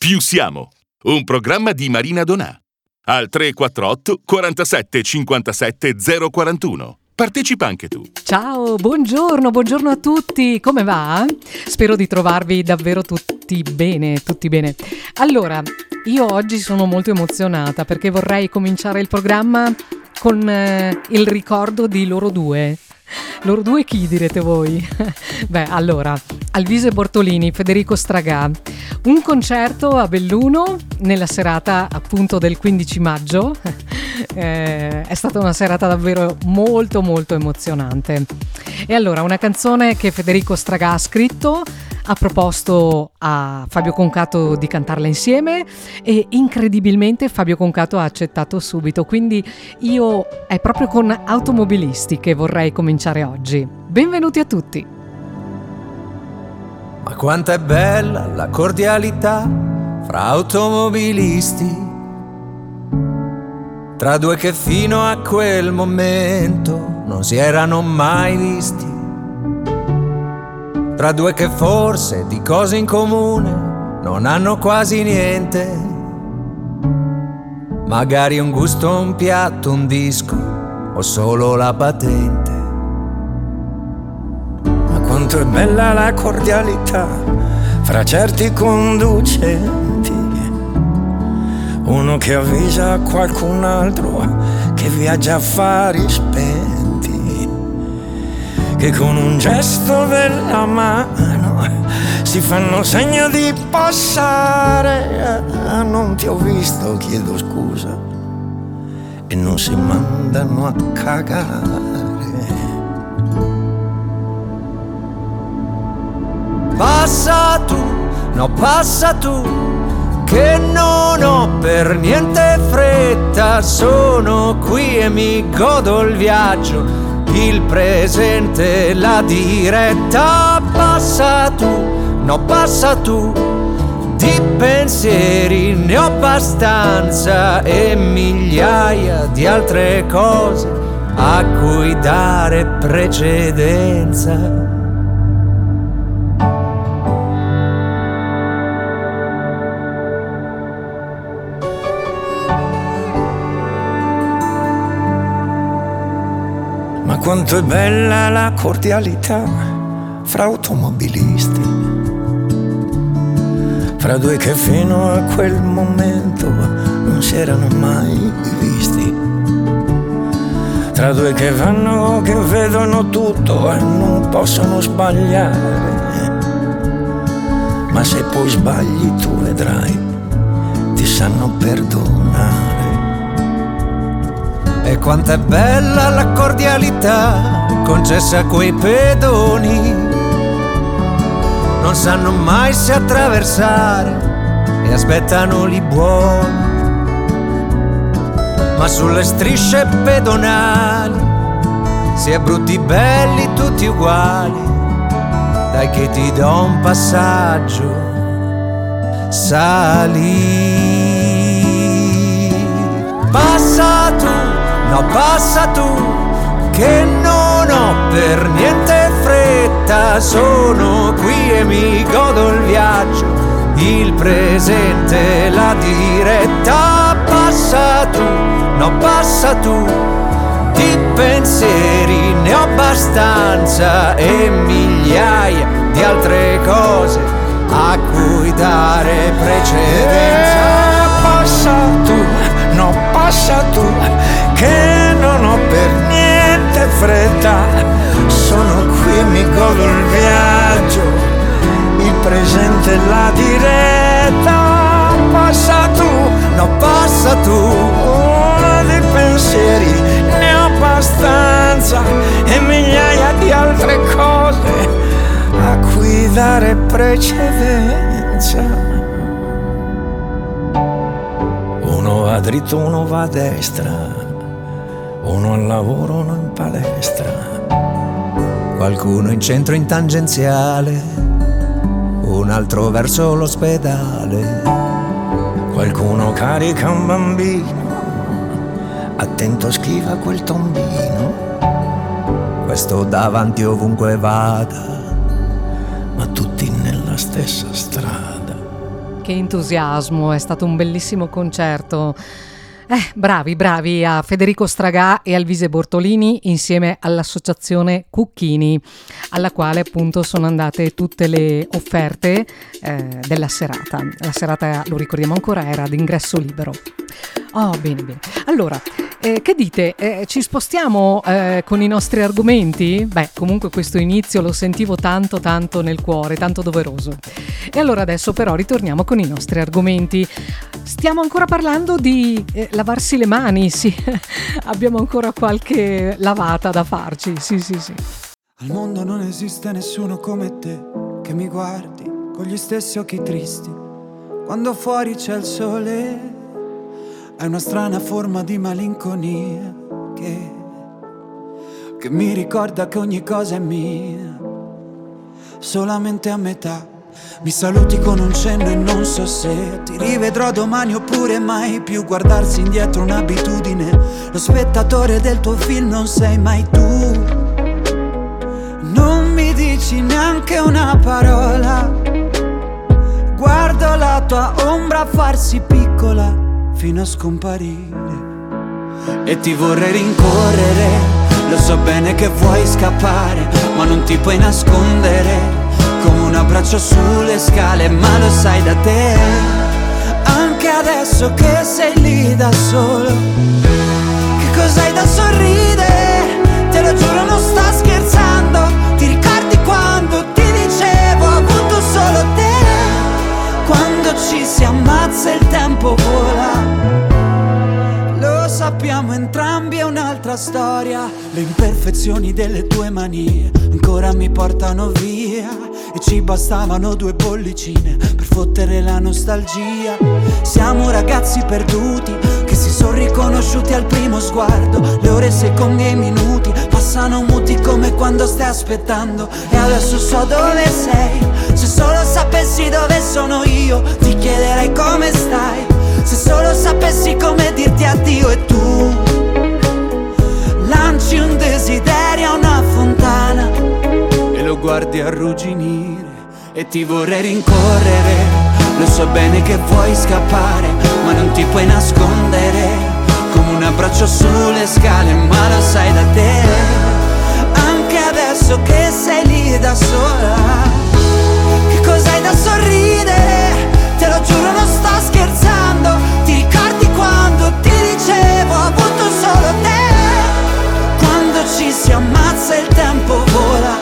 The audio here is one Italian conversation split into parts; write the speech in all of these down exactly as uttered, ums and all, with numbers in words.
Più siamo. Un programma di Marina Donà. Al tre quattro otto quarantasette cinquantasette zero quarantuno. Partecipa anche tu. Ciao, buongiorno, buongiorno a tutti. Come va? Spero di trovarvi davvero tutti bene, tutti bene. Allora, io oggi sono molto emozionata perché vorrei cominciare il programma con eh, il ricordo di loro due. Loro due chi, direte voi? Beh, allora, Alvise Bortolini, Federico Stragà, un concerto a Belluno nella serata appunto del quindici maggio. Eh, è stata una serata davvero molto molto emozionante. E allora, una canzone che Federico Stragà ha scritto, ha proposto a Fabio Concato di cantarla insieme e incredibilmente Fabio Concato ha accettato subito, quindi io è proprio con Automobilisti che vorrei cominciare oggi. Benvenuti a tutti. Ma quanto è bella la cordialità fra automobilisti, tra due che fino a quel momento non si erano mai visti, tra due che forse di cose in comune non hanno quasi niente, magari un gusto, un piatto, un disco o solo la patente. Ma quanto è bella la cordialità fra certi conducenti, uno che avvisa qualcun altro che viaggia a affari spenti, che con un gesto della mano si fanno segno di passare. Ah, non ti ho visto, chiedo scusa, e non si mandano a cagare. Passa tu, no passa tu, che non ho per niente fretta, sono qui e mi godo il viaggio, il presente, la diretta. Passa tu, no passa tu, di pensieri ne ho abbastanza e migliaia di altre cose a cui dare precedenza. Quanto è bella la cordialità fra automobilisti, fra due che fino a quel momento non si erano mai visti, tra due che vanno, che vedono tutto e non possono sbagliare, ma se poi sbagli tu vedrai, ti sanno perdonare. E quanto è bella la cordialità concessa a quei pedoni, non sanno mai se attraversare e aspettano lì buoni, ma sulle strisce pedonali si è brutti belli tutti uguali. Dai che ti do un passaggio, sali. Passa tu, no passa tu, che non ho per niente fretta, sono qui e mi godo il viaggio, il presente, la diretta. Passa tu, no passa tu, di pensieri ne ho abbastanza e migliaia di altre cose a cui dare precedenza. E passa tu, no passa tu, che non ho per niente fretta, sono qui e mi godo il viaggio, il presente e la diretta. Passa tu, no passa tu, uno dei pensieri ne ho abbastanza e migliaia di altre cose a cui dare precedenza. Uno va dritto, uno va a destra, uno al lavoro, uno in palestra, qualcuno in centro in tangenziale, un altro verso l'ospedale, qualcuno carica un bambino, attento schiva quel tombino, questo davanti ovunque vada, ma tutti nella stessa strada. che entusiasmo, è stato un bellissimo concerto. Eh, bravi, bravi a Federico Stragà e Alvise Bortolini insieme all'associazione Cucchini, alla quale appunto sono andate tutte le offerte eh, della serata. La serata, lo ricordiamo ancora, era ad ingresso libero. Oh, bene, bene. Allora, eh, che dite? Eh, ci spostiamo eh, con i nostri argomenti? Beh, comunque questo inizio lo sentivo tanto tanto nel cuore, tanto doveroso. E allora adesso però ritorniamo con i nostri argomenti. Stiamo ancora parlando di eh, lavarsi le mani, sì. Abbiamo ancora qualche lavata da farci, sì, sì, sì. Al mondo non esiste nessuno come te, che mi guardi con gli stessi occhi tristi. Quando fuori c'è il sole, hai una strana forma di malinconia che, che mi ricorda che ogni cosa è mia, solamente a metà. Mi saluti con un cenno e non so se ti rivedrò domani oppure mai più. Guardarsi indietro un'abitudine, lo spettatore del tuo film non sei mai tu. Non mi dici neanche una parola, guardo la tua ombra farsi piccola fino a scomparire. E ti vorrei rincorrere, lo so bene che vuoi scappare, ma non ti puoi nascondere come un abbraccio sulle scale, ma lo sai da te. Anche adesso che sei lì da solo, che cos'hai da sorridere? Te lo giuro non sto scherzando. Ti ricordi quando ti dicevo ho avuto solo te? Quando ci si ammazza il tempo vola, lo sappiamo entrambi, è un'altra storia. Le imperfezioni delle tue manie ancora mi portano via, e ci bastavano due bollicine per fottere la nostalgia. Siamo ragazzi perduti che si sono riconosciuti al primo sguardo. Le ore, secondi e minuti passano muti come quando stai aspettando. E adesso so dove sei, se solo sapessi dove sono io ti chiederei come stai. Se solo sapessi come dirti addio e tu lanci un desiderio a una fontana e lo guardi arrugginire. E ti vorrei rincorrere, lo so bene che vuoi scappare, ma non ti puoi nascondere come un abbraccio sulle scale, ma lo sai da te. Anche adesso che sei lì da sola, che cos'hai da sorridere? Te lo giuro non sto scherzando. Ti ricordi quando ti dicevo ho avuto solo te? Quando ci si ammazza il tempo vola,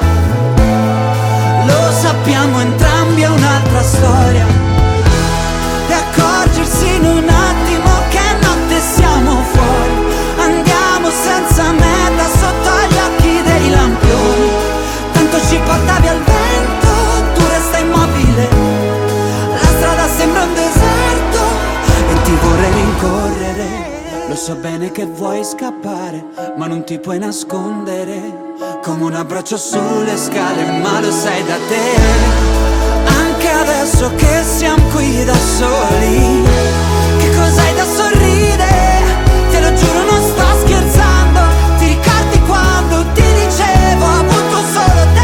lo sappiamo entrambi, è un'altra storia. E accorgersi in un attimo che notte siamo fuori, andiamo senza meta sotto gli occhi dei lampioni. Tanto ci portavi al vento, tu resta immobile, la strada sembra un deserto e ti vorrei rincorrere. Lo so bene che vuoi scappare, ma non ti puoi nascondere come un abbraccio sulle scale, ma lo sai da te. Anche adesso che siamo qui da soli, che cos'hai da sorridere? Te lo giuro non sto scherzando. Ti ricordi quando ti dicevo ho avuto solo te?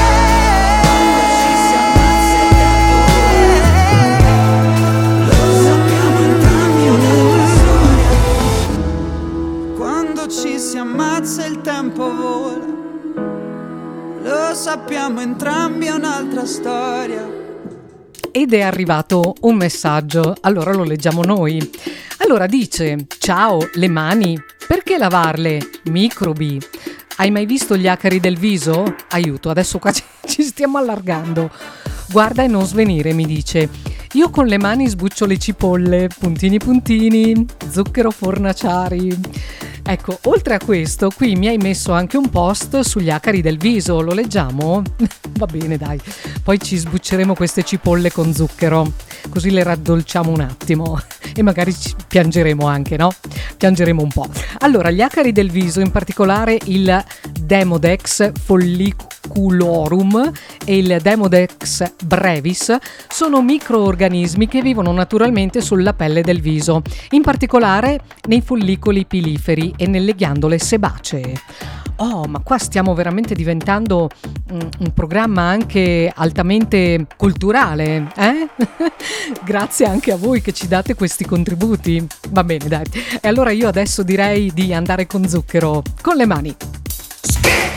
Lo sappiamo entrambi, è un'altra storia. Quando ci si ammazza il tempo vola, lo sappiamo entrambi, è un'altra storia. Ed è arrivato un messaggio, allora lo leggiamo noi. Allora dice: ciao, le mani, perché lavarle? Microbi. Hai mai visto gli acari del viso? Aiuto, adesso qua ci, ci stiamo allargando. Guarda e non svenire, mi dice. Io con le mani sbuccio le cipolle, puntini puntini, zucchero fornaciari. Ecco, oltre a questo, qui mi hai messo anche un post sugli acari del viso, lo leggiamo? Va bene, dai. Poi ci sbucceremo queste cipolle con zucchero, così le raddolciamo un attimo e magari ci piangeremo anche, no? Piangeremo un po'. Allora, gli acari del viso, in particolare il Demodex follic- maculorum e il Demodex brevis sono microorganismi che vivono naturalmente sulla pelle del viso, in particolare nei follicoli piliferi e nelle ghiandole sebacee. Oh, ma qua stiamo veramente diventando un, un programma anche altamente culturale, eh? Grazie anche a voi che ci date questi contributi. Va bene, dai. E allora io adesso direi di andare con zucchero, con le mani.